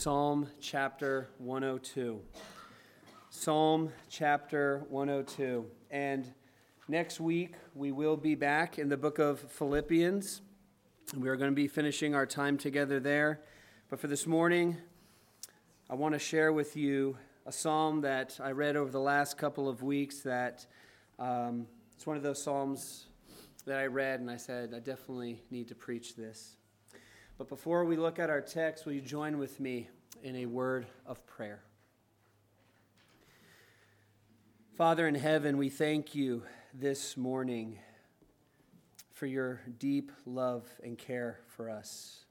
Psalm chapter 102. Psalm chapter 102. And next week we will be back in the book of Philippians. We are going to be finishing our time together there. But for this morning, I want to share with you a psalm that I read over the last couple of weeks that it's one of those psalms that I read and I said, I definitely need to preach this. But before we look at our text, will you join with me in a word of prayer? Father in heaven, we thank you this morning for your deep love and care for us.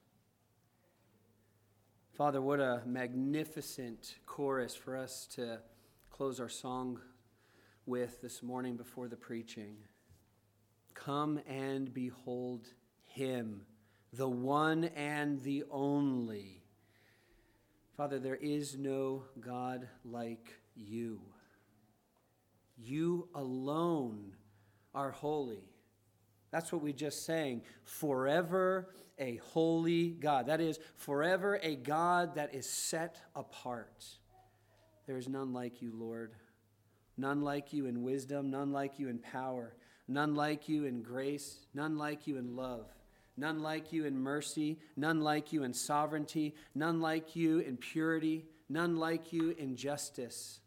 Father, what a magnificent chorus for us to close our song with this morning before the preaching. Come and behold him, the one and the only. Father, there is no God like you. You alone are holy. That's what we just sang. Forever a holy God. That is, forever a God that is set apart. There is none like you, Lord. None like you in wisdom, none like you in power, none like you in grace, none like you in love. None like you in mercy, none like you in sovereignty, none like you in purity, none like you in justice.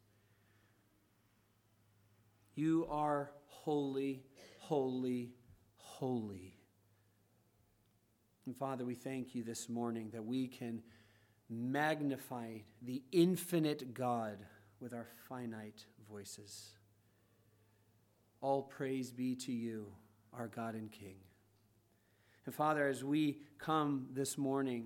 You are holy, holy, holy. And Father, we thank you this morning that we can magnify the infinite God with our finite voices. All praise be to you, our God and King. And Father, as we come this morning,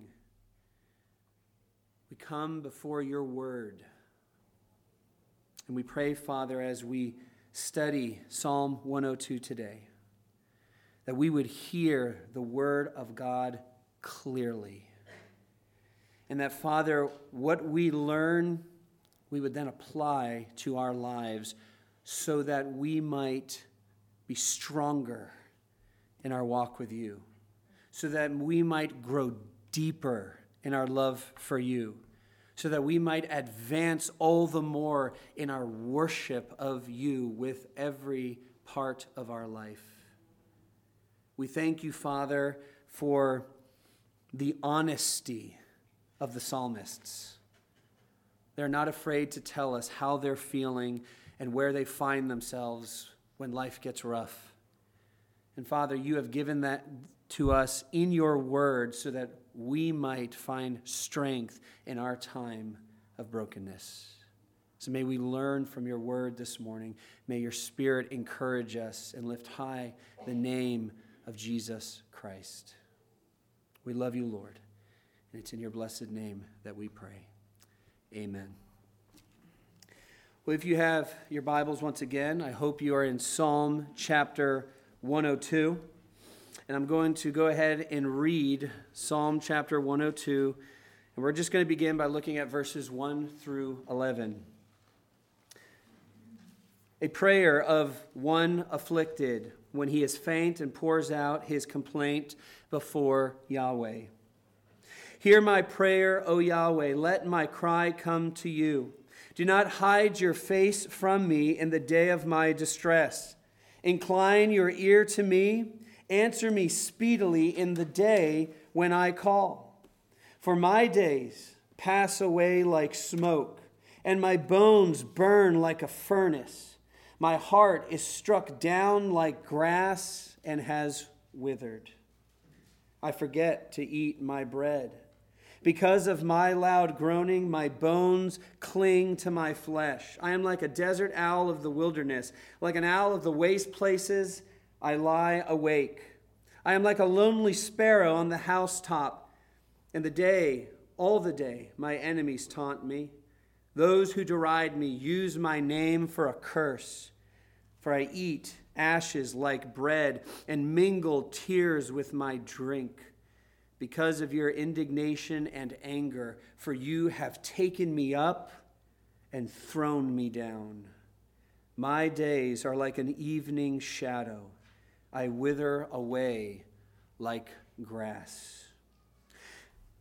we come before your word. And we pray, Father, as we study Psalm 102 today, that we would hear the word of God clearly. And that, Father, what we learn, we would then apply to our lives so that we might be stronger in our walk with you. So that we might grow deeper in our love for you, so that we might advance all the more in our worship of you with every part of our life. We thank you, Father, for the honesty of the psalmists. They're not afraid to tell us how they're feeling and where they find themselves when life gets rough. And Father, you have given that to us in your word so that we might find strength in our time of brokenness. So may we learn from your word this morning. May your Spirit encourage us and lift high the name of Jesus Christ. We love you, Lord, and it's in your blessed name that we pray. Amen. Well, if you have your Bibles once again, I hope you are in Psalm chapter 102. And I'm going to go ahead and read Psalm chapter 102. And we're just going to begin by looking at verses 1 through 11. A prayer of one afflicted when he is faint and pours out his complaint before Yahweh. Hear my prayer, O Yahweh. Let my cry come to you. Do not hide your face from me in the day of my distress. Incline your ear to me. Answer me speedily in the day when I call. For my days pass away like smoke, and my bones burn like a furnace. My heart is struck down like grass and has withered. I forget to eat my bread. Because of my loud groaning, my bones cling to my flesh. I am like a desert owl of the wilderness, like an owl of the waste places. I lie awake. I am like a lonely sparrow on the housetop. In the day, all the day, my enemies taunt me. Those who deride me use my name for a curse. For I eat ashes like bread and mingle tears with my drink. Because of your indignation and anger, for you have taken me up and thrown me down. My days are like an evening shadow. I wither away like grass.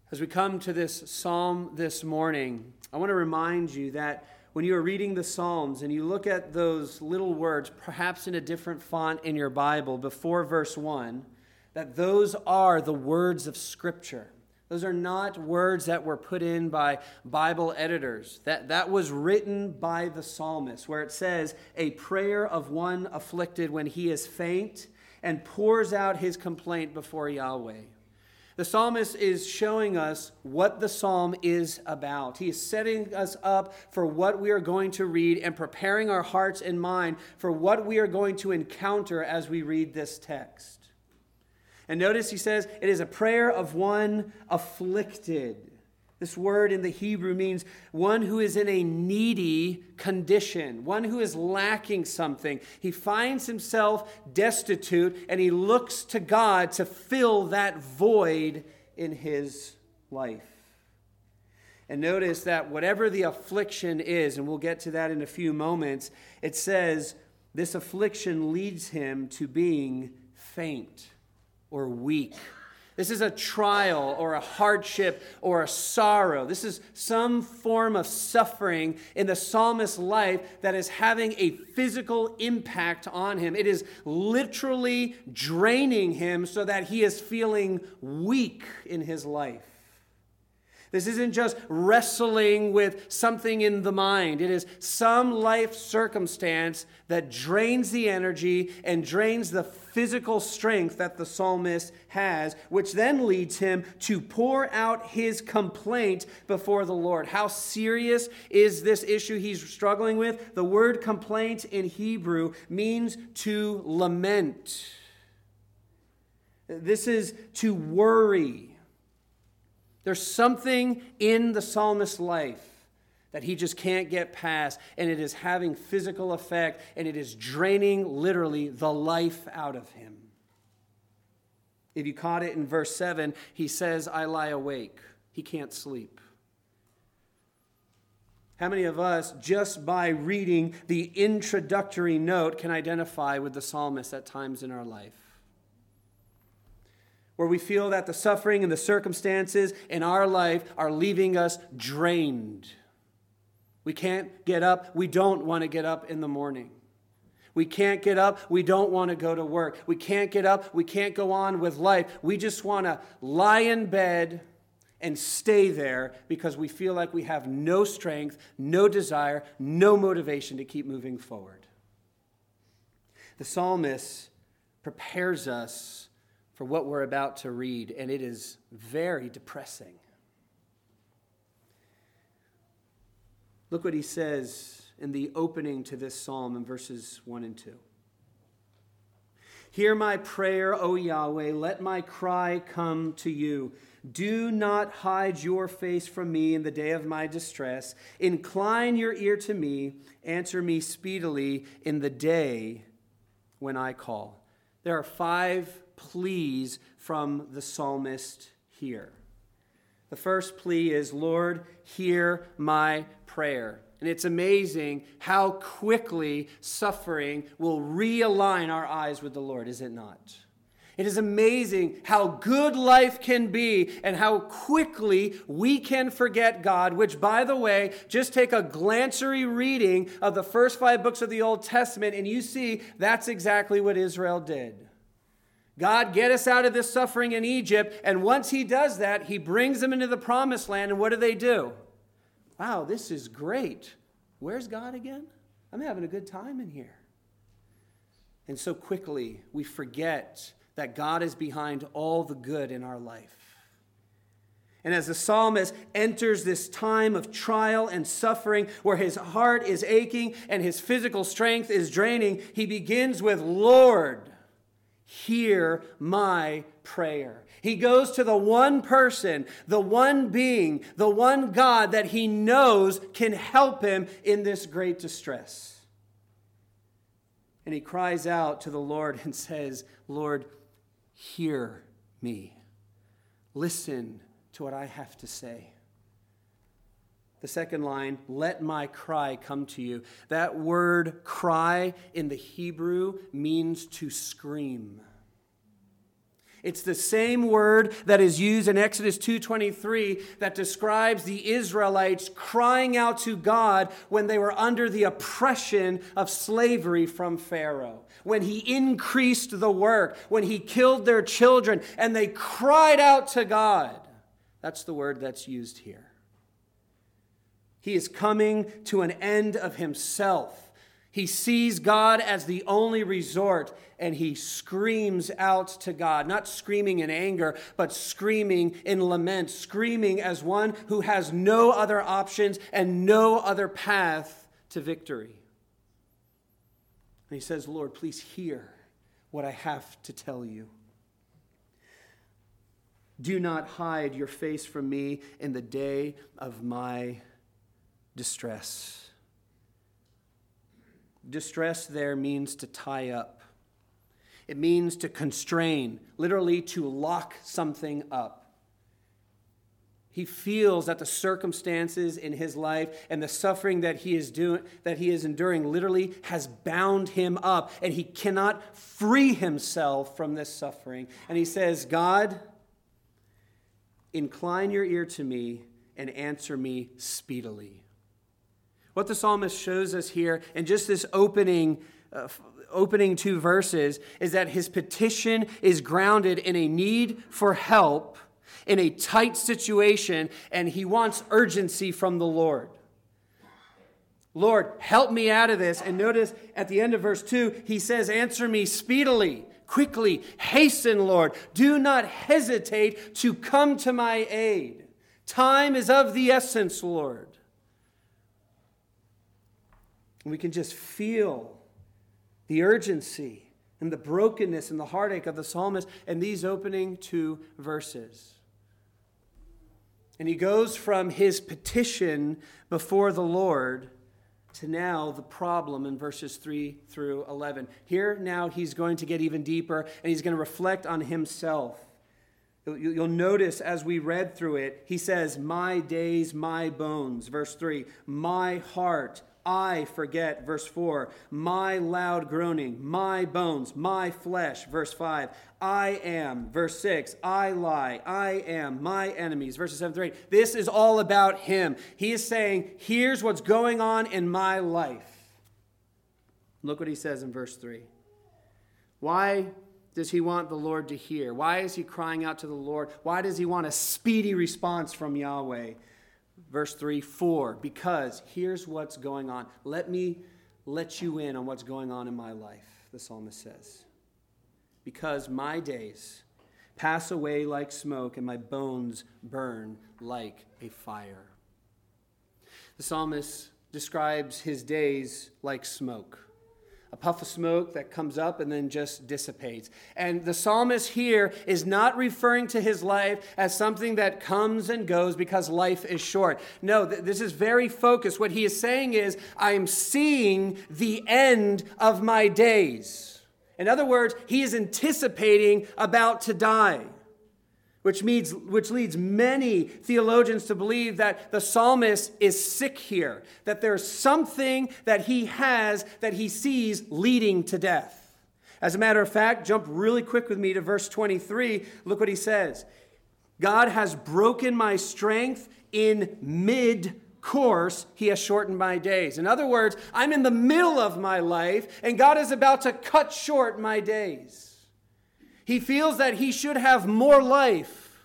As we come to this psalm this morning, I want to remind you that when you are reading the Psalms and you look at those little words, perhaps in a different font in your Bible before verse 1, that those are the words of Scripture. Those are not words that were put in by Bible editors. That was written by the psalmist, where it says, a prayer of one afflicted when he is faint and pours out his complaint before Yahweh. The psalmist is showing us what the psalm is about. He is setting us up for what we are going to read and preparing our hearts and mind for what we are going to encounter as we read this text. And notice he says it is a prayer of one afflicted. This word in the Hebrew means one who is in a needy condition, one who is lacking something. He finds himself destitute and he looks to God to fill that void in his life. And notice that whatever the affliction is, and we'll get to that in a few moments, it says this affliction leads him to being faint or weak. This is a trial or a hardship or a sorrow. This is some form of suffering in the psalmist's life that is having a physical impact on him. It is literally draining him so that he is feeling weak in his life. This isn't just wrestling with something in the mind. It is some life circumstance that drains the energy and drains the physical strength that the psalmist has, which then leads him to pour out his complaint before the Lord. How serious is this issue he's struggling with? The word complaint in Hebrew means to lament. This is to worry. There's something in the psalmist's life that he just can't get past, and it is having physical effect, and it is draining literally the life out of him. If you caught it in verse 7, he says, I lie awake. He can't sleep. How many of us, just by reading the introductory note, can identify with the psalmist at times in our life? Where we feel that the suffering and the circumstances in our life are leaving us drained. We can't get up. We don't want to get up in the morning. We can't get up. We don't want to go to work. We can't get up. We can't go on with life. We just want to lie in bed and stay there because we feel like we have no strength, no desire, no motivation to keep moving forward. The psalmist prepares us for what we're about to read, and it is very depressing. Look what he says in the opening to this psalm in verses 1 and 2. Hear my prayer, O Yahweh, let my cry come to you. Do not hide your face from me in the day of my distress. Incline your ear to me, answer me speedily in the day when I call. There are 5 pleas from the psalmist here. The first plea is, Lord, hear my prayer. And it's amazing how quickly suffering will realign our eyes with the Lord, is it not? It is amazing how good life can be and how quickly we can forget God, which, by the way, just take a glancery reading of the first 5 books of the Old Testament and you see that's exactly what Israel did. God, get us out of this suffering in Egypt. And once he does that, he brings them into the promised land. And what do? Wow, this is great. Where's God again? I'm having a good time in here. And so quickly we forget that God is behind all the good in our life. And as the psalmist enters this time of trial and suffering where his heart is aching and his physical strength is draining, he begins with, Lord, hear my prayer. He goes to the one person, the one being, the one God that he knows can help him in this great distress. And he cries out to the Lord and says, Lord, hear me. Listen to what I have to say. The second line, let my cry come to you. That word cry in the Hebrew means to scream. It's the same word that is used in Exodus 2:23 that describes the Israelites crying out to God when they were under the oppression of slavery from Pharaoh. When he increased the work, when he killed their children, and they cried out to God. That's the word that's used here. He is coming to an end of himself. He sees God as the only resort, and he screams out to God, not screaming in anger, but screaming in lament, screaming as one who has no other options and no other path to victory. And he says, Lord, please hear what I have to tell you. Do not hide your face from me in the day of my distress. Distress there means to tie up. It means to constrain, literally to lock something up. He feels that the circumstances in his life and the suffering that he is enduring literally has bound him up, and he cannot free himself from this suffering. And he says, God, incline your ear to me and answer me speedily. What the psalmist shows us here in just this opening 2 verses is that his petition is grounded in a need for help in a tight situation, and he wants urgency from the Lord. Lord, help me out of this. And notice at the end of verse 2, he says, answer me speedily, quickly, hasten, Lord. Do not hesitate to come to my aid. Time is of the essence, Lord. And we can just feel the urgency and the brokenness and the heartache of the psalmist in these opening 2 verses. And he goes from his petition before the Lord to now the problem in verses 3 through 11. Here now he's going to get even deeper, and he's going to reflect on himself. You'll notice as we read through it, he says, my days, my bones. Verse 3, my heart, I forget. Verse 4, my loud groaning, my bones, my flesh. Verse 5, I am. Verse 6, I lie, I am, my enemies. Verses 7 through 8, this is all about him. He is saying, here's what's going on in my life. Look what he says in verse 3. Why does he want the Lord to hear? Why is he crying out to the Lord? Why does he want a speedy response from Yahweh? Verse 3, 4, because here's what's going on. Let me let you in on what's going on in my life, the psalmist says. Because my days pass away like smoke and my bones burn like a fire. The psalmist describes his days like smoke. A puff of smoke that comes up and then just dissipates. And the psalmist here is not referring to his life as something that comes and goes because life is short. No, this is very focused. What he is saying is, I'm seeing the end of my days. In other words, he is anticipating about to die. Which leads many theologians to believe that the psalmist is sick here, that there's something that he has that he sees leading to death. As a matter of fact, jump really quick with me to verse 23. Look what he says. God has broken my strength in mid-course. He has shortened my days. In other words, I'm in the middle of my life, and God is about to cut short my days. He feels that he should have more life.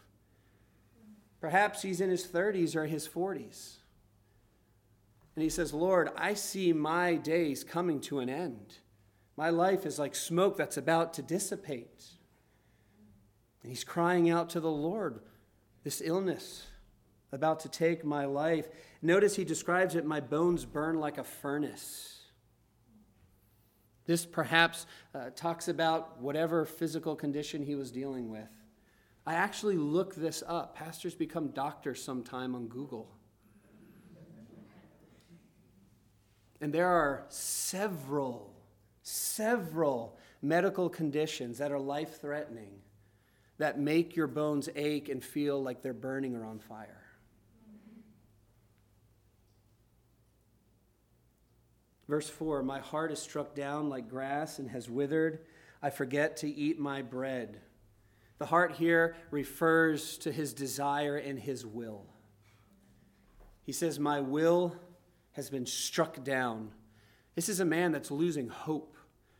Perhaps he's in his 30s or his 40s. And he says, Lord, I see my days coming to an end. My life is like smoke that's about to dissipate. And he's crying out to the Lord, this illness about to take my life. Notice he describes it, my bones burn like a furnace. This perhaps talks about whatever physical condition he was dealing with. I actually looked this up. Pastors become doctors sometime on Google. And there are several medical conditions that are life-threatening that make your bones ache and feel like they're burning or on fire. Verse 4, my heart is struck down like grass and has withered. I forget to eat my bread. The heart here refers to his desire and his will. He says, my will has been struck down. This is a man that's losing hope.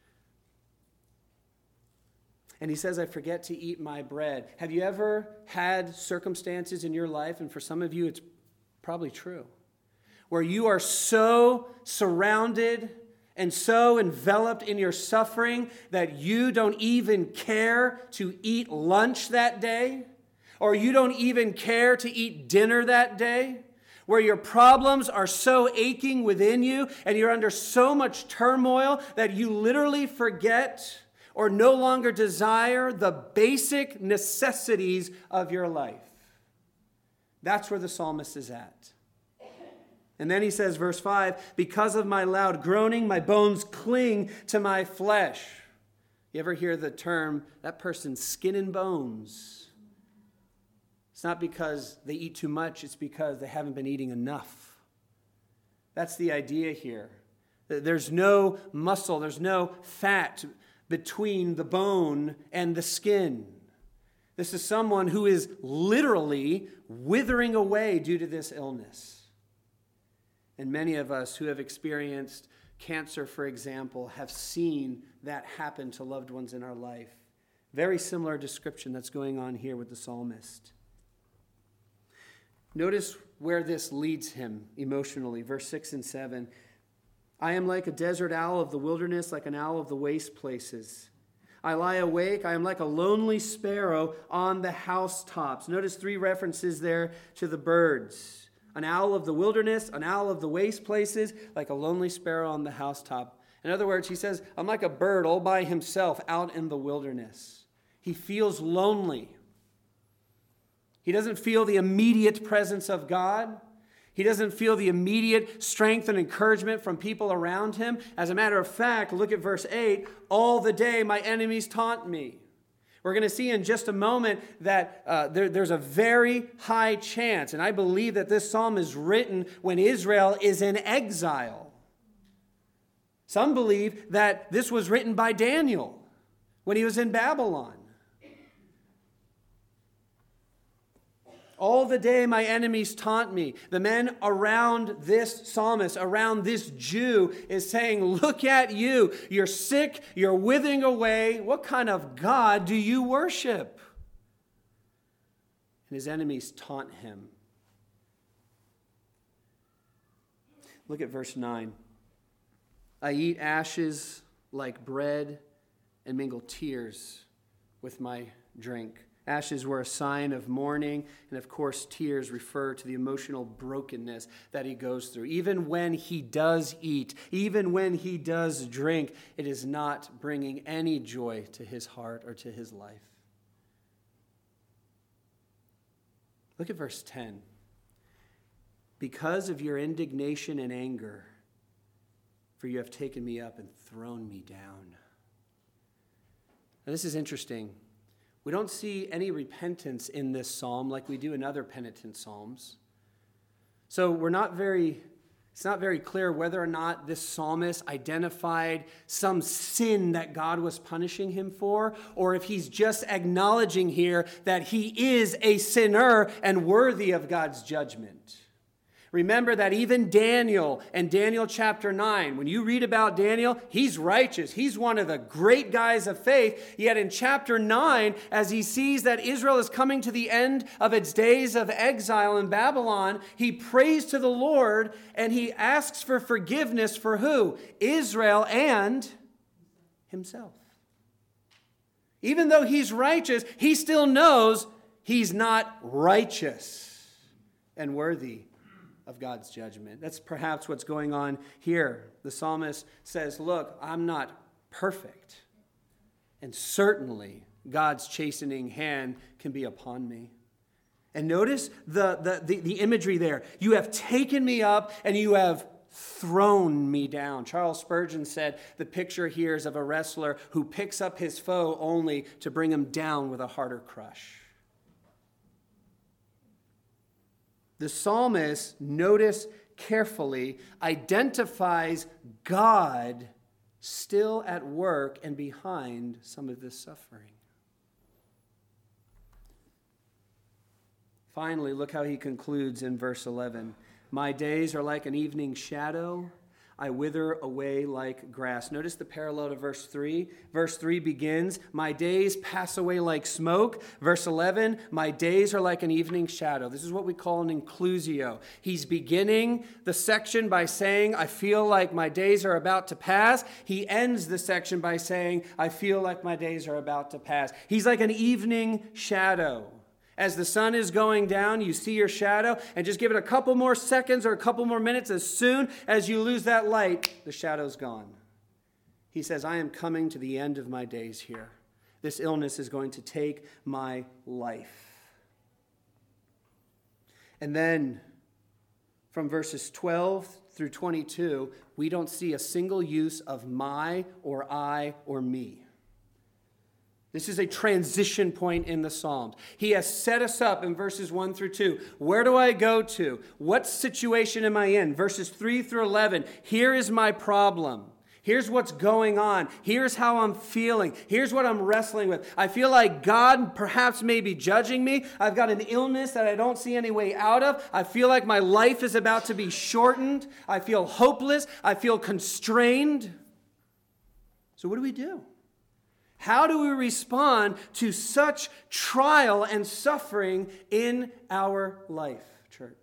And he says, I forget to eat my bread. Have you ever had circumstances in your life, and for some of you it's probably true, where you are so surrounded and so enveloped in your suffering that you don't even care to eat lunch that day, or you don't even care to eat dinner that day, where your problems are so aching within you and you're under so much turmoil that you literally forget or no longer desire the basic necessities of your life. That's where the psalmist is at. And then he says, verse 5, because of my loud groaning, my bones cling to my flesh. You ever hear the term, that person's skin and bones? It's not because they eat too much, it's because they haven't been eating enough. That's the idea here. There's no muscle, there's no fat between the bone and the skin. This is someone who is literally withering away due to this illness. And many of us who have experienced cancer, for example, have seen that happen to loved ones in our life. Very similar description that's going on here with the psalmist. Notice where this leads him emotionally. Verse 6 and 7. I am like a desert owl of the wilderness, like an owl of the waste places. I lie awake. I am like a lonely sparrow on the housetops. Notice 3 references there to the birds. An owl of the wilderness, an owl of the waste places, like a lonely sparrow on the housetop. In other words, he says, I'm like a bird all by himself out in the wilderness. He feels lonely. He doesn't feel the immediate presence of God. He doesn't feel the immediate strength and encouragement from people around him. As a matter of fact, look at verse 8. All the day my enemies taunt me. We're going to see in just a moment that there's a very high chance, and I believe that this psalm is written when Israel is in exile. Some believe that this was written by Daniel when he was in Babylon. All the day my enemies taunt me. The men around this psalmist, around this Jew, is saying, look at you. You're sick. You're withering away. What kind of God do you worship? And his enemies taunt him. Look at verse 9. I eat ashes like bread and mingle tears with my drink. Ashes were a sign of mourning, and of course, tears refer to the emotional brokenness that he goes through. Even when he does eat, even when he does drink, it is not bringing any joy to his heart or to his life. Look at verse 10. Because of your indignation and anger, for you have taken me up and thrown me down. Now, this is interesting. We don't see any repentance in this psalm like we do in other penitent psalms. So it's not very clear whether or not this psalmist identified some sin that God was punishing him for, or if he's just acknowledging here that he is a sinner and worthy of God's judgment. Remember that even Daniel and Daniel chapter 9, when you read about Daniel, he's righteous. He's one of the great guys of faith. Yet in chapter 9, as he sees that Israel is coming to the end of its days of exile in Babylon, he prays to the Lord and he asks for forgiveness for who? Israel and himself. Even though he's righteous, he still knows he's not righteous and worthy of God's judgment. That's perhaps what's going on here. The psalmist says, look, I'm not perfect. And certainly God's chastening hand can be upon me. And notice the imagery there. You have taken me up and you have thrown me down. Charles Spurgeon said the picture here is of a wrestler who picks up his foe only to bring him down with a harder crush. The psalmist, notice carefully, identifies God still at work and behind some of this suffering. Finally, look how he concludes in verse 11. My days are like an evening shadow. I wither away like grass. Notice the parallel to verse 3. Verse 3 begins, my days pass away like smoke. Verse 11, my days are like an evening shadow. This is what we call an inclusio. He's beginning the section by saying, I feel like my days are about to pass. He ends the section by saying, I feel like my days are about to pass. He's like an evening shadow. As the sun is going down, you see your shadow, and just give it a couple more seconds or a couple more minutes. As soon as you lose that light, the shadow's gone. He says, I am coming to the end of my days here. This illness is going to take my life. And then from verses 12 through 22, we don't see a single use of my or I or me. This is a transition point in the Psalms. He has set us up in verses 1 through 2. Where do I go to? What situation am I in? Verses 3 through 11. Here is my problem. Here's what's going on. Here's how I'm feeling. Here's what I'm wrestling with. I feel like God perhaps may be judging me. I've got an illness that I don't see any way out of. I feel like my life is about to be shortened. I feel hopeless. I feel constrained. So what do we do? How do we respond to such trial and suffering in our life, church?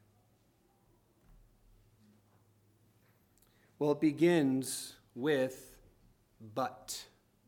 Well, it begins with but.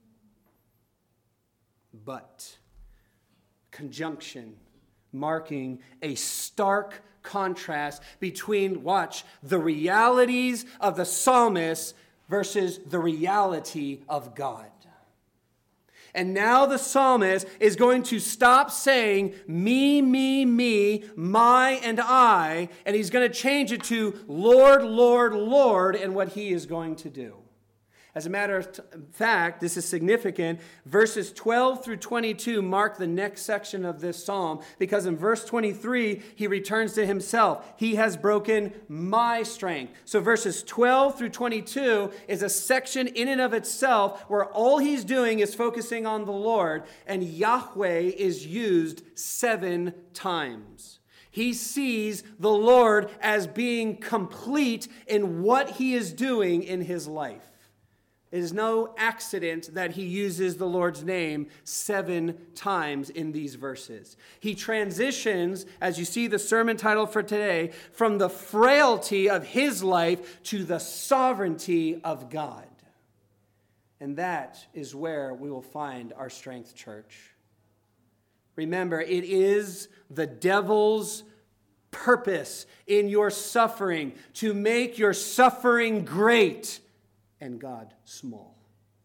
But. Conjunction, marking a stark contrast between, watch, the realities of the psalmist versus the reality of God. And now the psalmist is going to stop saying me, my, and I, and he's going to change it to Lord, Lord, Lord, and what he is going to do. As a matter of fact, this is significant. Verses 12 through 22 mark the next section of this psalm because in verse 23, he returns to himself. He has broken my strength. So verses 12 through 22 is a section in and of itself where all he's doing is focusing on the Lord, and Yahweh is used 7 times. He sees the Lord as being complete in what he is doing in his life. It is no accident that he uses the Lord's name 7 times in these verses. He transitions, as you see the sermon title for today, from the frailty of his life to the sovereignty of God. And that is where we will find our strength, church. Remember, it is the devil's purpose in your suffering to make your suffering great and God small.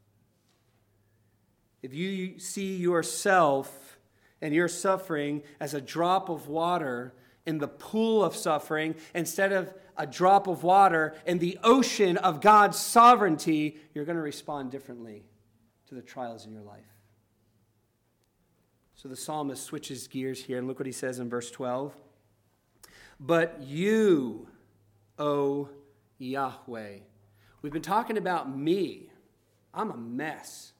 If you see yourself and your suffering as a drop of water in the pool of suffering instead of a drop of water in the ocean of God's sovereignty, you're going to respond differently to the trials in your life. So the psalmist switches gears here, and look what he says in verse 12. But you, O Yahweh. We've been talking about me. I'm a mess.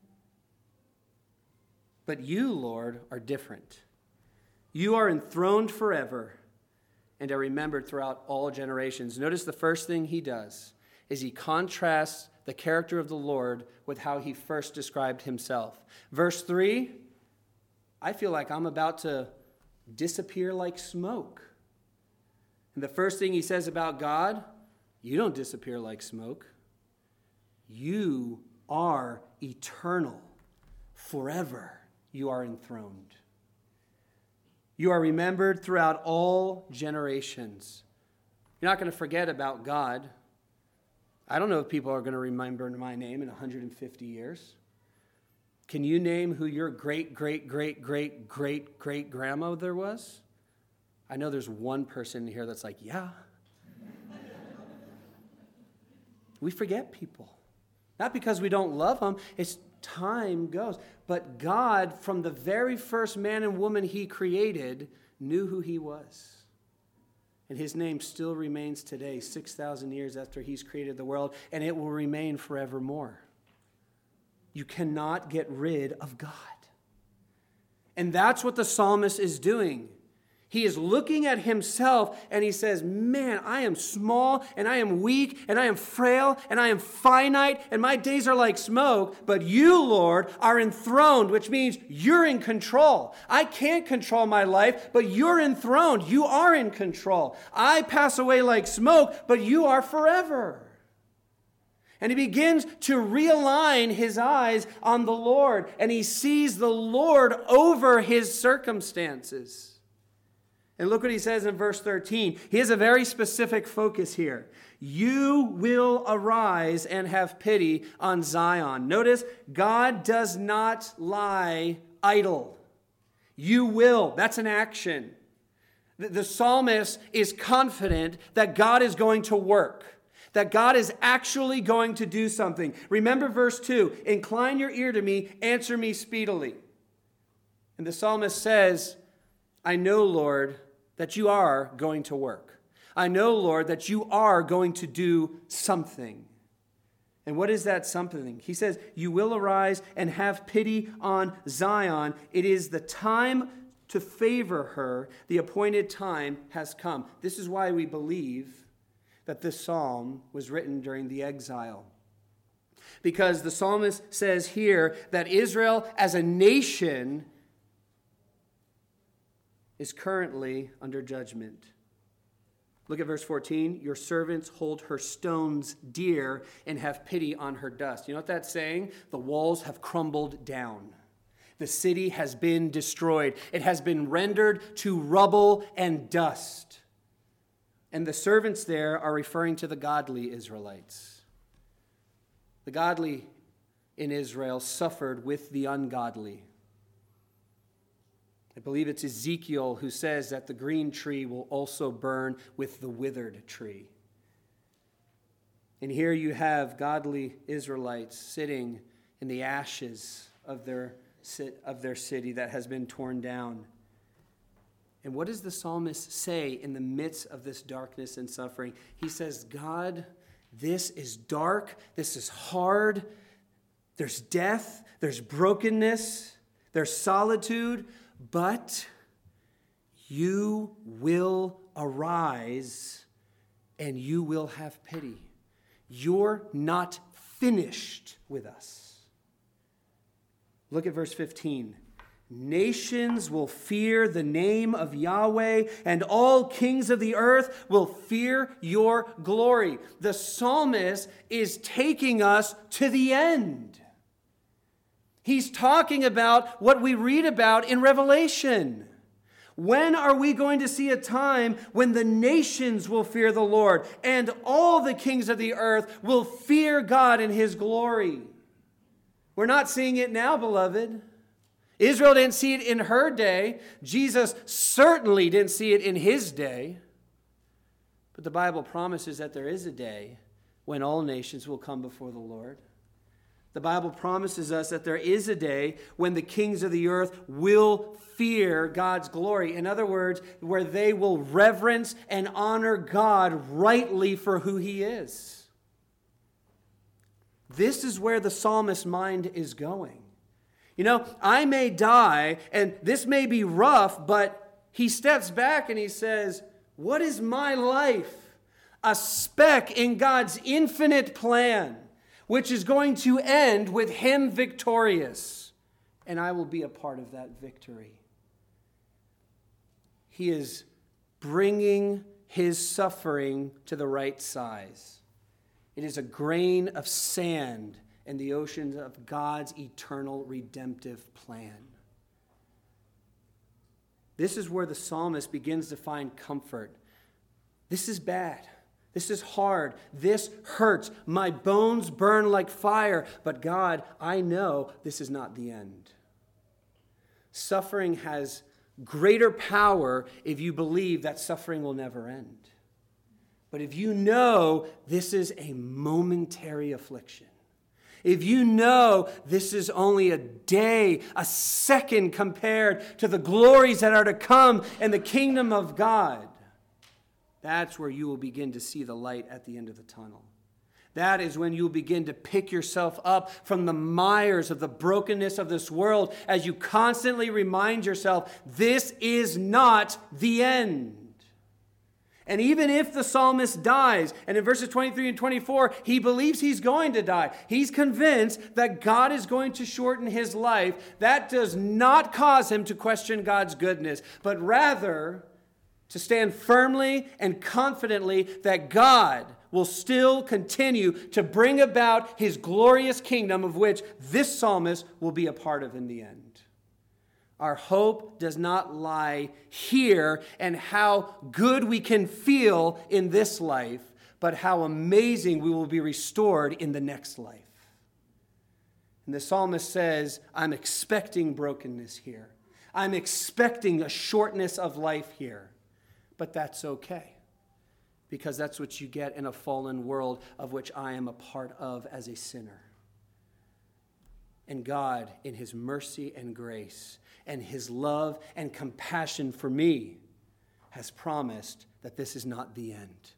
But you, Lord, are different. You are enthroned forever and are remembered throughout all generations. Notice the first thing he does is he contrasts the character of the Lord with how he first described himself. Verse 3, I feel like I'm about to disappear like smoke. And the first thing he says about God, you don't disappear like smoke. You are eternal. Forever you are enthroned. You are remembered throughout all generations. You're not going to forget about God. I don't know if people are going to remember my name in 150 years. Can you name who your great-great-great-great-great-great-grandmother was? I know there's one person here that's like, yeah. We forget people. Not because we don't love them, it's time goes. But God, from the very first man and woman he created, knew who he was. And his name still remains today, 6,000 years after he's created the world, and it will remain forevermore. You cannot get rid of God. And that's what the psalmist is doing. He is looking at himself and he says, man, I am small and I am weak and I am frail and I am finite and my days are like smoke, but you, Lord, are enthroned, which means you're in control. I can't control my life, but you're enthroned. You are in control. I pass away like smoke, but you are forever. And he begins to realign his eyes on the Lord, and he sees the Lord over his circumstances. And look what he says in verse 13. He has a very specific focus here. You will arise and have pity on Zion. Notice, God does not lie idle. You will. That's an action. The psalmist is confident that God is going to work, that God is actually going to do something. Remember verse 2, incline your ear to me, answer me speedily. And the psalmist says, I know, Lord, that you are going to work. I know, Lord, that you are going to do something. And what is that something? He says, you will arise and have pity on Zion. It is the time to favor her. The appointed time has come. This is why we believe that this psalm was written during the exile. Because the psalmist says here that Israel as a nation is currently under judgment. Look at verse 14. Your servants hold her stones dear and have pity on her dust. You know what that's saying? The walls have crumbled down. The city has been destroyed. It has been rendered to rubble and dust. And the servants there are referring to the godly Israelites. The godly in Israel suffered with the ungodly. I believe it's Ezekiel who says that the green tree will also burn with the withered tree. And here you have godly Israelites sitting in the ashes of their city that has been torn down. And what does the psalmist say in the midst of this darkness and suffering? He says, God, this is dark, this is hard, there's death, there's brokenness, there's solitude, but you will arise and you will have pity. You're not finished with us. Look at verse 15. Nations will fear the name of Yahweh, and all kings of the earth will fear your glory. The psalmist is taking us to the end. He's talking about what we read about in Revelation. When are we going to see a time when the nations will fear the Lord and all the kings of the earth will fear God in his glory? We're not seeing it now, beloved. Israel didn't see it in her day. Jesus certainly didn't see it in his day. But the Bible promises that there is a day when all nations will come before the Lord. The Bible promises us that there is a day when the kings of the earth will fear God's glory. In other words, where they will reverence and honor God rightly for who he is. This is where the psalmist's mind is going. You know, I may die, and this may be rough, but he steps back and he says, what is my life? A speck in God's infinite plan, which is going to end with him victorious. And I will be a part of that victory. He is bringing his suffering to the right size. It is a grain of sand in the oceans of God's eternal redemptive plan. This is where the psalmist begins to find comfort. This is bad. This is hard. This hurts. My bones burn like fire. But God, I know this is not the end. Suffering has greater power if you believe that suffering will never end. But if you know this is a momentary affliction, if you know this is only a day, a second compared to the glories that are to come in the kingdom of God, that's where you will begin to see the light at the end of the tunnel. That is when you'll begin to pick yourself up from the mires of the brokenness of this world as you constantly remind yourself, this is not the end. And even if the psalmist dies, and in verses 23 and 24, he believes he's going to die. He's convinced that God is going to shorten his life. That does not cause him to question God's goodness, but rather to stand firmly and confidently that God will still continue to bring about his glorious kingdom, of which this psalmist will be a part of in the end. Our hope does not lie here and how good we can feel in this life, but how amazing we will be restored in the next life. And the psalmist says, I'm expecting brokenness here. I'm expecting a shortness of life here. But that's okay, because that's what you get in a fallen world of which I am a part of as a sinner. And God, in his mercy and grace, and his love and compassion for me, has promised that this is not the end.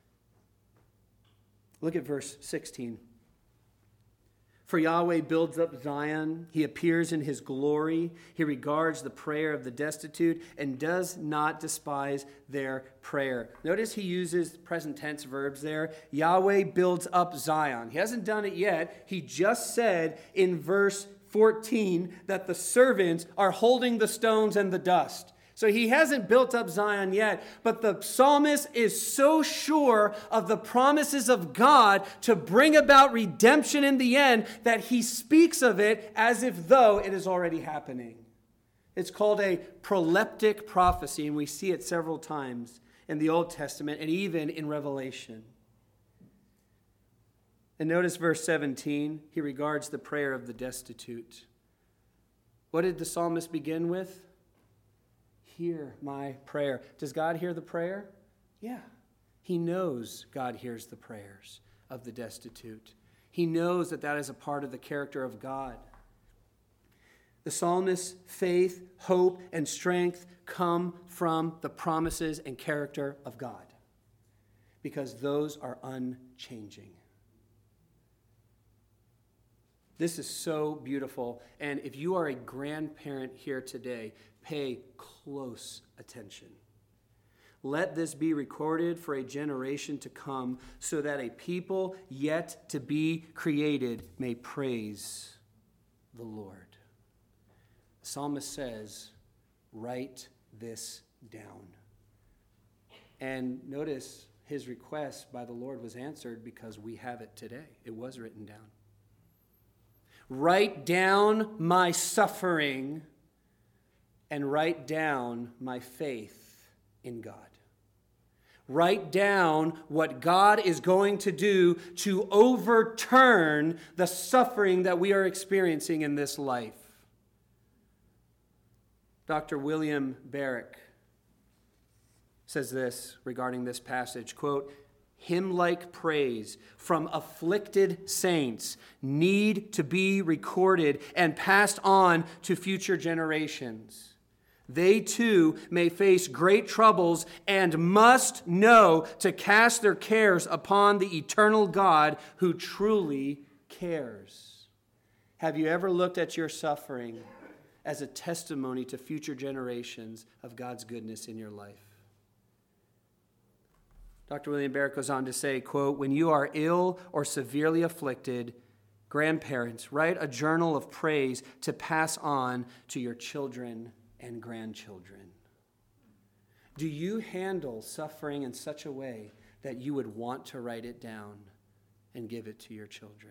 Look at verse 16. For Yahweh builds up Zion. He appears in his glory. He regards the prayer of the destitute and does not despise their prayer. Notice he uses present tense verbs there. Yahweh builds up Zion. He hasn't done it yet. He just said in verse 14 that the servants are holding the stones and the dust. So he hasn't built up Zion yet, but the psalmist is so sure of the promises of God to bring about redemption in the end that he speaks of it as if though it is already happening. It's called a proleptic prophecy, and we see it several times in the Old Testament and even in Revelation. And notice verse 17, he regards the prayer of the destitute. What did the psalmist begin with? Hear my prayer. Does God hear the prayer? Yeah. He knows God hears the prayers of the destitute. He knows that that is a part of the character of God. The psalmist's faith, hope, and strength come from the promises and character of God, because those are unchanging. This is so beautiful. And if you are a grandparent here today, pay close attention. Let this be recorded for a generation to come, so that a people yet to be created may praise the Lord. The psalmist says, write this down. And notice his request by the Lord was answered because we have it today. It was written down. Write down my suffering and write down my faith in God. Write down what God is going to do to overturn the suffering that we are experiencing in this life. Dr. William Barrick says this regarding this passage, quote, hymn-like praise from afflicted saints need to be recorded and passed on to future generations. They too may face great troubles and must know to cast their cares upon the eternal God who truly cares. Have you ever looked at your suffering as a testimony to future generations of God's goodness in your life? Dr. William Barrick goes on to say, quote, when you are ill or severely afflicted, grandparents, write a journal of praise to pass on to your children and grandchildren. Do you handle suffering in such a way that you would want to write it down and give it to your children?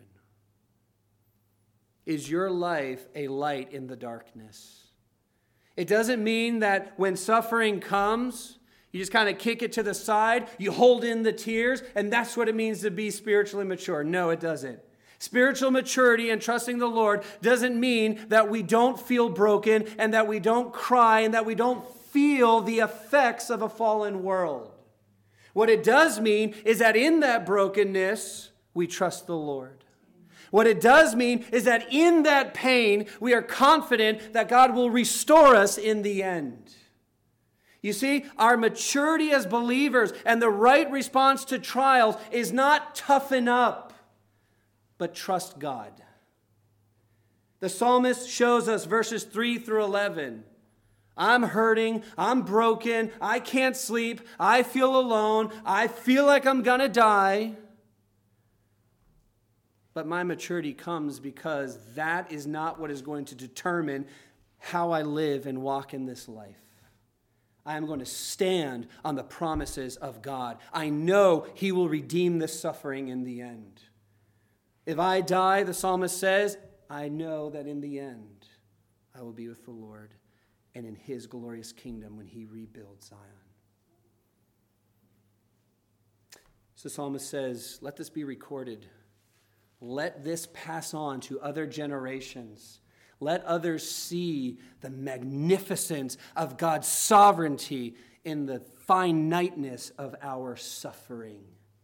Is your life a light in the darkness? It doesn't mean that when suffering comes, you just kind of kick it to the side, you hold in the tears, and that's what it means to be spiritually mature. No, it doesn't. Spiritual maturity and trusting the Lord doesn't mean that we don't feel broken and that we don't cry and that we don't feel the effects of a fallen world. What it does mean is that in that brokenness, we trust the Lord. What it does mean is that in that pain, we are confident that God will restore us in the end. You see, our maturity as believers and the right response to trials is not toughen up, but trust God. The psalmist shows us verses 3 through 11. I'm hurting, I'm broken, I can't sleep, I feel alone, I feel like I'm going to die. But my maturity comes because that is not what is going to determine how I live and walk in this life. I am going to stand on the promises of God. I know He will redeem this suffering in the end. If I die, the psalmist says, I know that in the end I will be with the Lord and in His glorious kingdom when He rebuilds Zion. So the psalmist says, let this be recorded. Let this pass on to other generations. Let others see the magnificence of God's sovereignty in the finiteness of our suffering.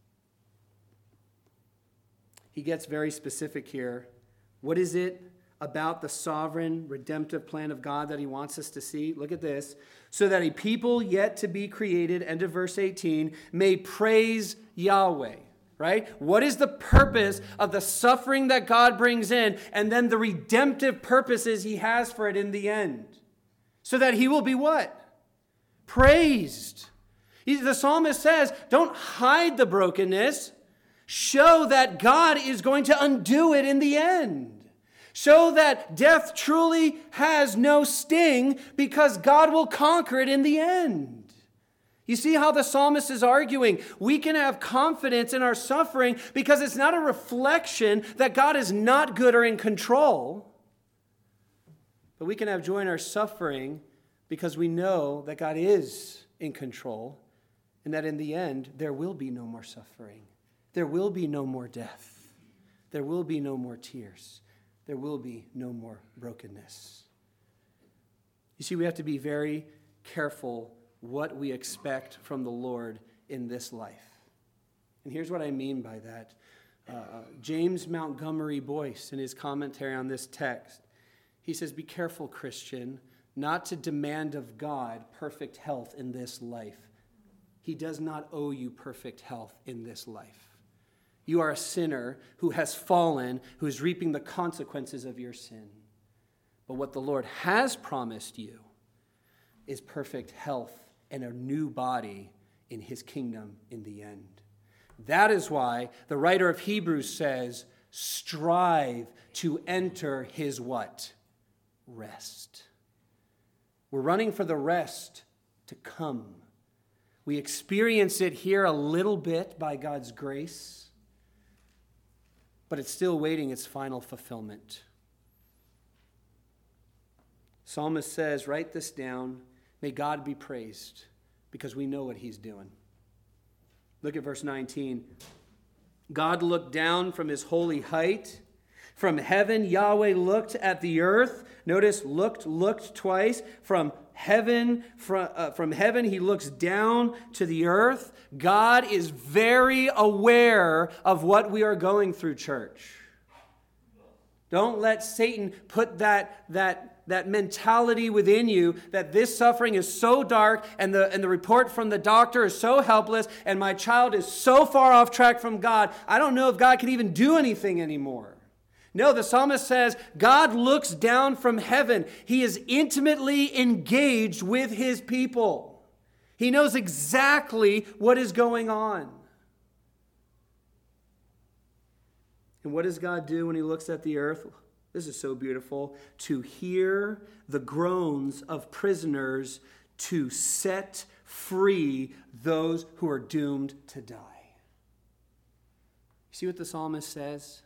He gets very specific here. What is it about the sovereign, redemptive plan of God that He wants us to see? Look at this. So that a people yet to be created, end of verse 18, may praise Yahweh. Right? What is the purpose of the suffering that God brings in and then the redemptive purposes He has for it in the end? So that He will be what? Praised. The psalmist says, don't hide the brokenness. Show that God is going to undo it in the end. Show that death truly has no sting because God will conquer it in the end. You see how the psalmist is arguing? We can have confidence in our suffering because it's not a reflection that God is not good or in control. But we can have joy in our suffering because we know that God is in control and that in the end there will be no more suffering. There will be no more death. There will be no more tears. There will be no more brokenness. You see, we have to be very careful what we expect from the Lord in this life. And here's what I mean by that. James Montgomery Boyce, in his commentary on this text, he says, be careful, Christian, not to demand of God perfect health in this life. He does not owe you perfect health in this life. You are a sinner who has fallen, who is reaping the consequences of your sin. But what the Lord has promised you is perfect health and a new body in His kingdom in the end. That is why the writer of Hebrews says, strive to enter His what? Rest. We're running for the rest to come. We experience it here a little bit by God's grace, but it's still waiting its final fulfillment. Psalmist says, write this down. May God be praised because we know what He's doing. Look at verse 19. God looked down from His holy height. From heaven, Yahweh looked at the earth. Notice, looked twice. From heaven, He looks down to the earth. God is very aware of what we are going through, church. Don't let Satan put that mentality within you that this suffering is so dark and the report from the doctor is so helpless and my child is so far off track from God, I don't know if God can even do anything anymore. No, the psalmist says God looks down from heaven. He is intimately engaged with His people. He knows exactly what is going on. And what does God do when He looks at the earth? This is so beautiful. To hear the groans of prisoners, to set free those who are doomed to die. You see what the psalmist says?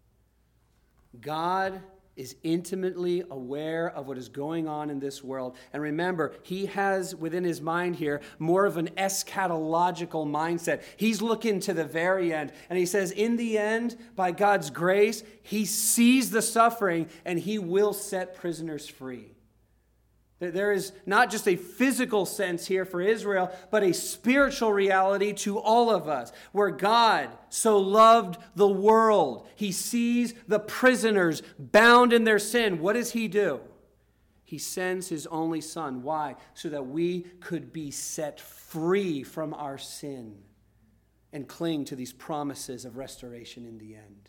God is intimately aware of what is going on in this world. And remember, He has within His mind here more of an eschatological mindset. He's looking to the very end. And He says, in the end, by God's grace, He sees the suffering and He will set prisoners free. There is not just a physical sense here for Israel, but a spiritual reality to all of us, where God so loved the world. He sees the prisoners bound in their sin. What does He do? He sends his only Son. Why? So that we could be set free from our sin and cling to these promises of restoration in the end.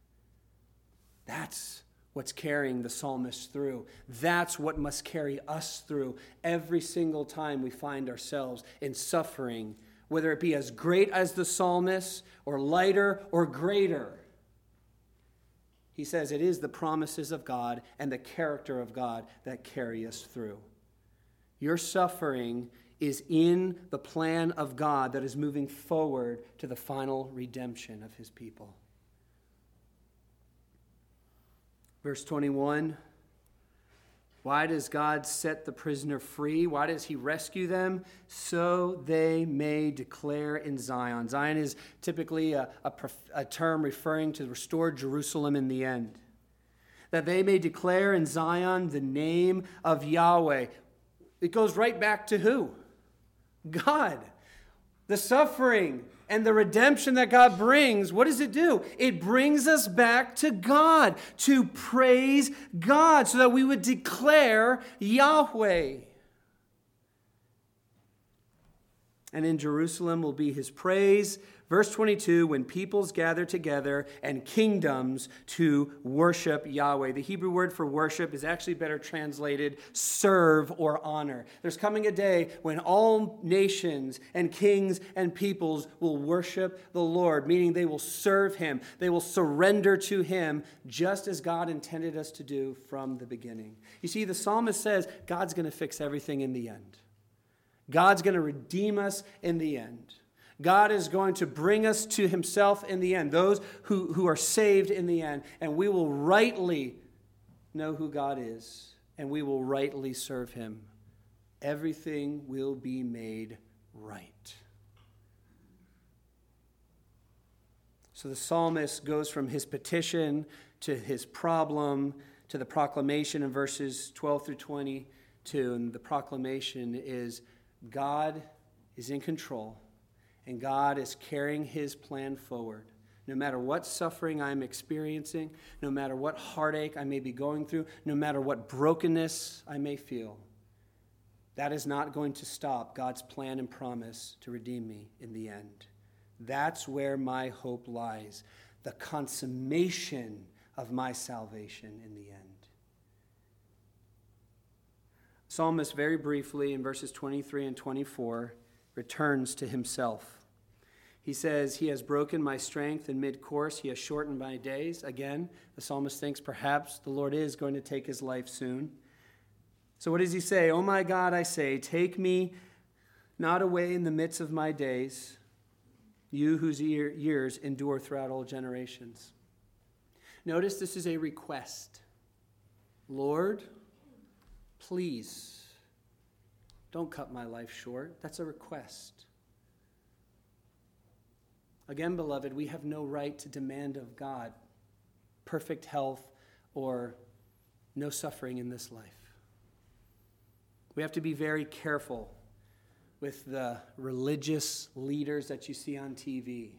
That's what's carrying the psalmist through. That's what must carry us through every single time we find ourselves in suffering, whether it be as great as the psalmist or lighter or greater. He says it is the promises of God and the character of God that carry us through. Your suffering is in the plan of God that is moving forward to the final redemption of his people. Verse 21, why does God set the prisoner free? Why does he rescue them? So they may declare in Zion. Zion is typically a term referring to restored Jerusalem in the end. That they may declare in Zion the name of Yahweh. It goes right back to who? God. The suffering and the redemption that God brings, what does it do? It brings us back to God, to praise God, so that we would declare Yahweh. And in Jerusalem will be his praise. Verse 22, when peoples gather together and kingdoms to worship Yahweh. The Hebrew word for worship is actually better translated serve or honor. There's coming a day when all nations and kings and peoples will worship the Lord, meaning they will serve him. They will surrender to him just as God intended us to do from the beginning. You see, the psalmist says God's going to fix everything in the end. God's going to redeem us in the end. God is going to bring us to himself in the end, those who are saved in the end, and we will rightly know who God is, and we will rightly serve him. Everything will be made right. So the psalmist goes from his petition to his problem to the proclamation in verses 12 through 22, and the proclamation is God is in control. And God is carrying his plan forward. No matter what suffering I'm experiencing, no matter what heartache I may be going through, no matter what brokenness I may feel, that is not going to stop God's plan and promise to redeem me in the end. That's where my hope lies, the consummation of my salvation in the end. Psalmist, very briefly, in verses 23 and 24, returns to himself. He says, he has broken my strength in mid-course. He has shortened my days. Again, the psalmist thinks perhaps the Lord is going to take his life soon. So what does he say? Oh my God, I say, take me not away in the midst of my days, you whose years endure throughout all generations. Notice this is a request. Lord, please, don't cut my life short. That's a request. Again, beloved, we have no right to demand of God perfect health or no suffering in this life. We have to be very careful with the religious leaders that you see on TV.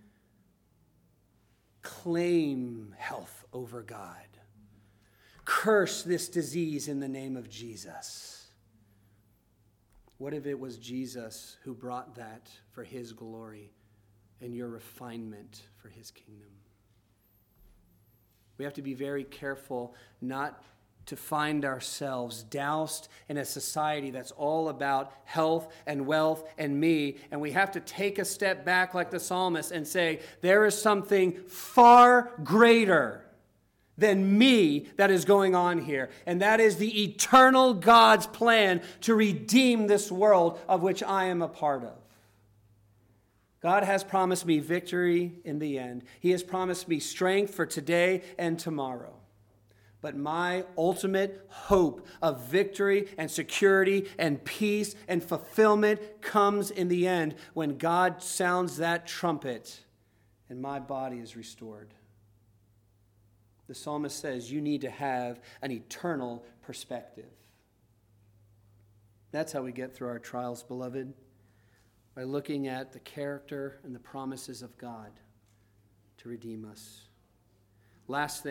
Claim health over God. Curse this disease in the name of Jesus. What if it was Jesus who brought that for his glory and your refinement for his kingdom? We have to be very careful not to find ourselves doused in a society that's all about health and wealth and me. And we have to take a step back like the psalmist and say, there is something far greater than me that is going on here. And that is the eternal God's plan to redeem this world of which I am a part of. God has promised me victory in the end. He has promised me strength for today and tomorrow. But my ultimate hope of victory and security and peace and fulfillment comes in the end when God sounds that trumpet and my body is restored. The psalmist says you need to have an eternal perspective. That's how we get through our trials, beloved, by looking at the character and the promises of God to redeem us. Last thing,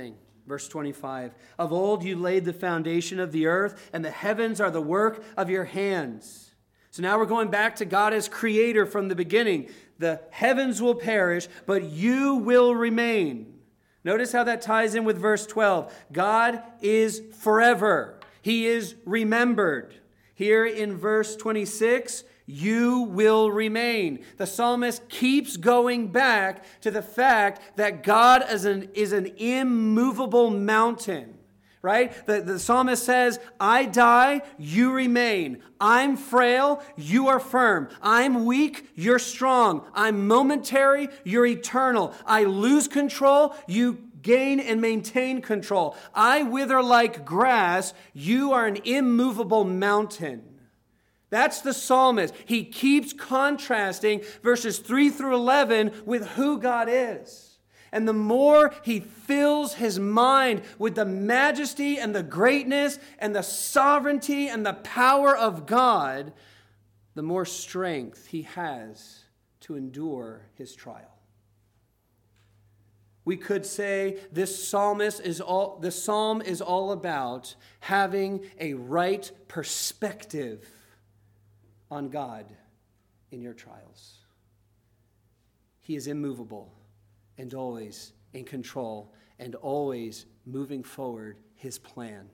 Verse 25, of old you laid the foundation of the earth, and the heavens are the work of your hands. So now we're going back to God as creator from the beginning. The heavens will perish, but you will remain. Notice how that ties in with verse 12. God is forever. He is remembered. Here in verse 26, you will remain. The psalmist keeps going back to the fact that God is an immovable mountain. Right? The psalmist says, I die, you remain. I'm frail, you are firm. I'm weak, you're strong. I'm momentary, you're eternal. I lose control, you gain and maintain control. I wither like grass, you are an immovable mountain. That's the psalmist. He keeps contrasting verses 3 through 11 with who God is. And the more he fills his mind with the majesty and the greatness and the sovereignty and the power of God, the more strength he has to endure his trial. We could say this psalm is all about having a right perspective on God in your trials. He is immovable and always in control and always moving forward his plan.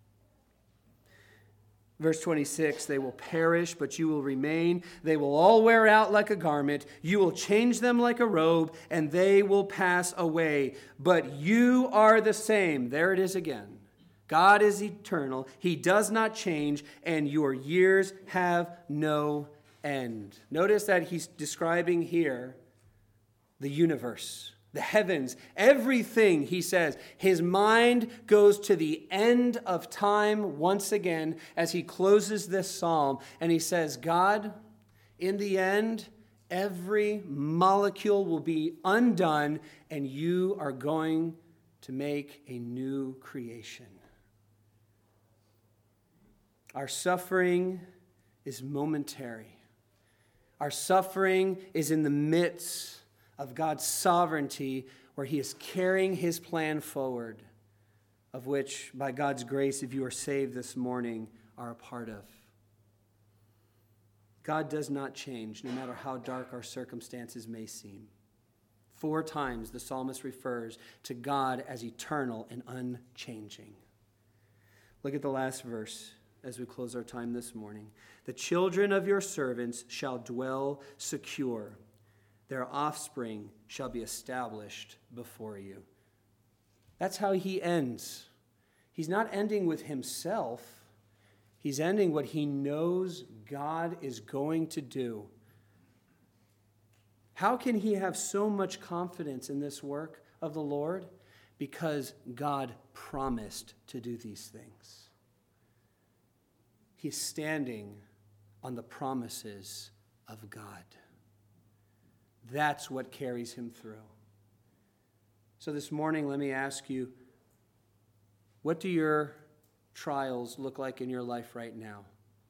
Verse 26, they will perish, but you will remain. They will all wear out like a garment. You will change them like a robe, and they will pass away. But you are the same. There it is again. God is eternal. He does not change, and your years have no end. Notice that he's describing here the universe, the heavens, everything, he says. His mind goes to the end of time once again as he closes this psalm. And he says, God, in the end, every molecule will be undone, and you are going to make a new creation. Our suffering is momentary. Our suffering is in the midst of God's sovereignty, where he is carrying his plan forward, of which, by God's grace, if you are saved this morning, are a part of. God does not change, no matter how dark our circumstances may seem. 4 times the psalmist refers to God as eternal and unchanging. Look at the last verse as we close our time this morning. The children of your servants shall dwell secure. Their offspring shall be established before you. That's how he ends. He's not ending with himself. He's ending what he knows God is going to do. How can he have so much confidence in this work of the Lord? Because God promised to do these things. He's standing on the promises of God. That's what carries him through. So this morning, let me ask you, what do your trials look like in your life right now?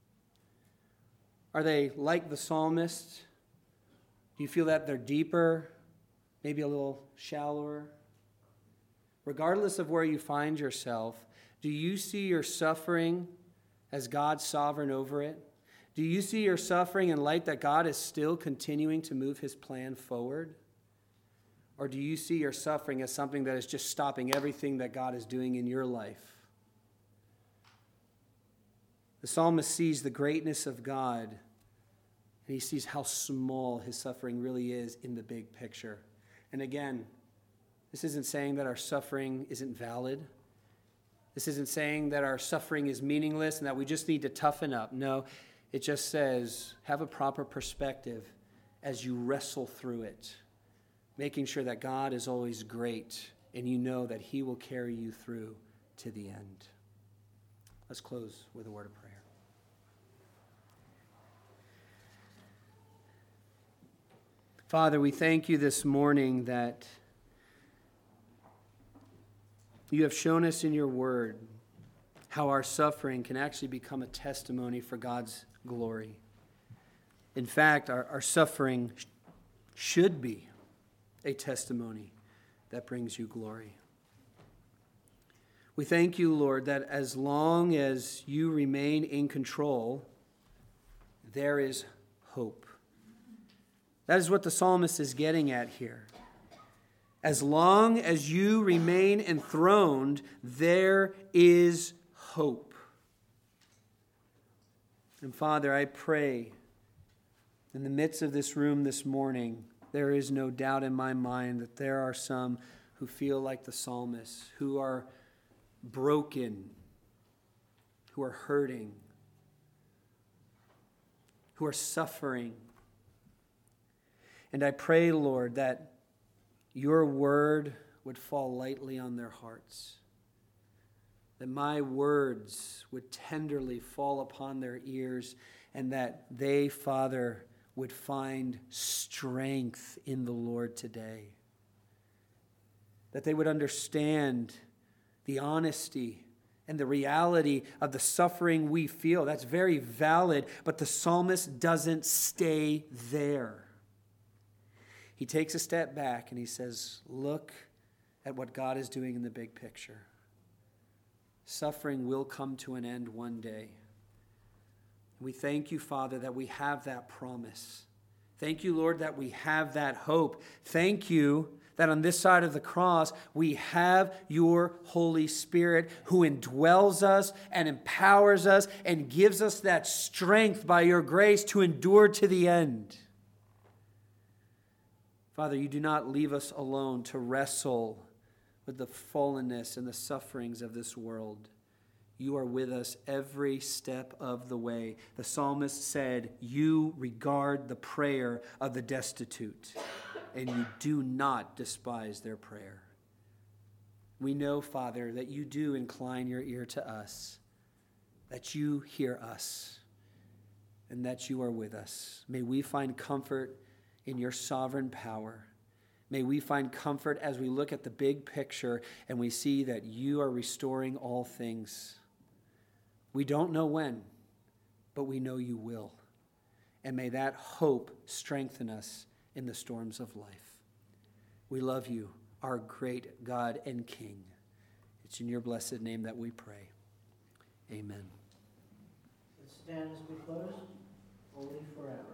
Are they like the psalmist? Do you feel that they're deeper, maybe a little shallower? Regardless of where you find yourself, do you see your suffering as God sovereign over it? Do you see your suffering in light that God is still continuing to move his plan forward? Or do you see your suffering as something that is just stopping everything that God is doing in your life? The psalmist sees the greatness of God, and he sees how small his suffering really is in the big picture. And again, this isn't saying that our suffering isn't valid. This isn't saying that our suffering is meaningless and that we just need to toughen up. No, it just says have a proper perspective as you wrestle through it, making sure that God is always great and you know that he will carry you through to the end. Let's close with a word of prayer. Father, we thank you this morning that you have shown us in your word how our suffering can actually become a testimony for God's glory. In fact, our suffering should be a testimony that brings you glory. We thank you, Lord, that as long as you remain in control, there is hope. That is what the psalmist is getting at here. As long as you remain enthroned, there is hope. And Father, I pray in the midst of this room this morning, there is no doubt in my mind that there are some who feel like the psalmist, who are broken, who are hurting, who are suffering. And I pray, Lord, that your word would fall lightly on their hearts, that my words would tenderly fall upon their ears, and that they, Father, would find strength in the Lord today. That they would understand the honesty and the reality of the suffering we feel. That's very valid, but the psalmist doesn't stay there. He takes a step back and he says, look at what God is doing in the big picture. Suffering will come to an end one day. We thank you, Father, that we have that promise. Thank you, Lord, that we have that hope. Thank you that on this side of the cross, we have your Holy Spirit who indwells us and empowers us and gives us that strength by your grace to endure to the end. Father, you do not leave us alone to wrestle with the fallenness and the sufferings of this world. You are with us every step of the way. The psalmist said, you regard the prayer of the destitute, and you do not despise their prayer. We know, Father, that you do incline your ear to us, that you hear us, and that you are with us. May we find comfort in your sovereign power. May we find comfort as we look at the big picture and we see that you are restoring all things. We don't know when, but we know you will. And may that hope strengthen us in the storms of life. We love you, our great God and King. It's in your blessed name that we pray. Amen. Let's stand as we close. Holy forever.